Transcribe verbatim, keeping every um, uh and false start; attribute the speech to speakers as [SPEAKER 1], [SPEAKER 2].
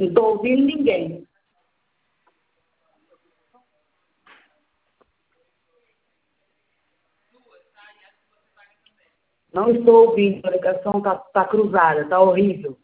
[SPEAKER 1] Não estou ouvindo ninguém. Não estou ouvindo, a ligação está tá cruzada, está horrível.